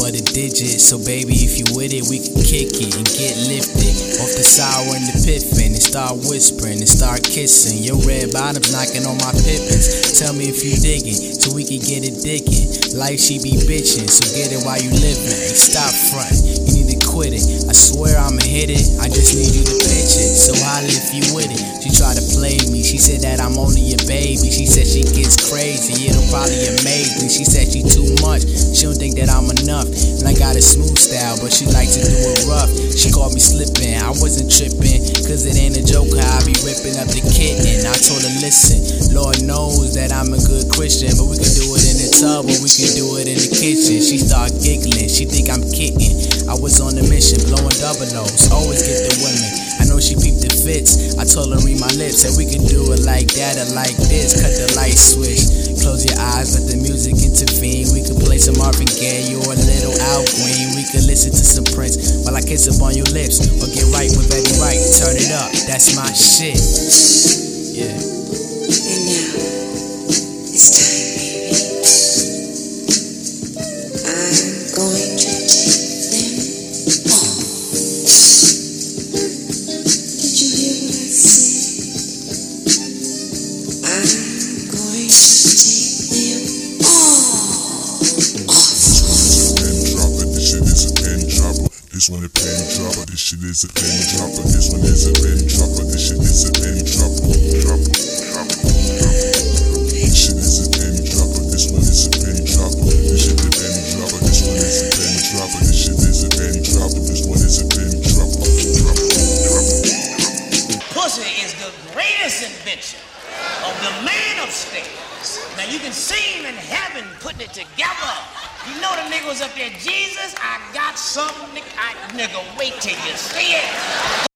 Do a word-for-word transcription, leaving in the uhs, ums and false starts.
for the digits. So baby, if you with it, we can kick it and get lifted off the sour and the piffin and start whispering and start kissing. Your red bottoms knocking on my pippins. Tell me if you digging, so we can get it dickin'. Life she be bitchin', so get it while you livin'. Hey, stop frontin', you need to quit it. I swear I'ma hit it, I just need you to pitch it. So holla if you with it. She tried to play me, she said that I'm only a baby. She said she gets crazy, it'll probably amaze me. She said she too much, she don't think that I'm enough. And I got a smooth style, but she like to do it rough. She called me slippin', I wasn't trippin', cause it ain't a joke how I be rippin' up the kitten. I told her listen, Lord knows that I'm a good Christian, but we can do it in the tub or we can do it in the kitchen. She start giggling, she think I'm kidding. I was on a mission, blowing double O's, always get the women. I know she peeped the fits, I told her read my lips, said we can do it like that or like this. Cut the light switch, close your eyes, let the music intervene. We could play some Marvin Gaye or a little Al Green. We could listen to some Prince while I kiss up on your lips, or get right with Betty Wright. Turn it up, that's my shit. Yeah. And now, it's time, baby. I'm going to take them all. Did you hear what I said? I'm going to take them all off. Pen dropper, this shit is a pen dropper. This one a pen dropper, this shit is a pen dropper. This one is a pen dropper, this shit is a pen dropper. Dropper, dropper, dropper. This shit is a pen dropper, this one is a pen dropper. This shit is a pen dropper, this one is a pen dropper. This shit is a pen dropper, this one is a pen dropper. Dropper, dropper. Pussy is the greatest invention of the man upstairs. Now you can see him in heaven putting it together. You know the nigga was up there, Jesus, I got something, nigga. I, nigga, wait till you see it.